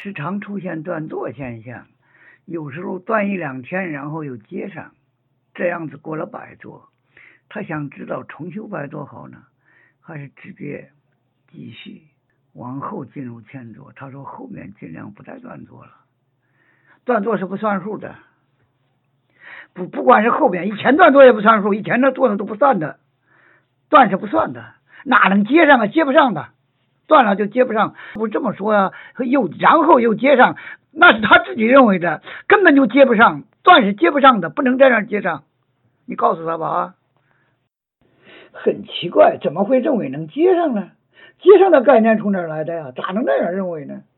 时常出现断座现象，有时候断一两天，然后又接上，这样子过了百座。他想知道重修百座好呢，还是直接继续往后进入千座。他说后面尽量不再断座了，断座是不算数的，不管是后边，以前断座也不算数，以前的座呢都不算的，断是不算的，哪能接上啊？接不上的，断了就接不上。不这么说啊，然后又接上，那是他自己认为的，根本就接不上，断是接不上的，不能这样接上。你告诉他吧啊。很奇怪，怎么会认为能接上呢？接上的概念从哪儿来的呀？咋能这样认为呢？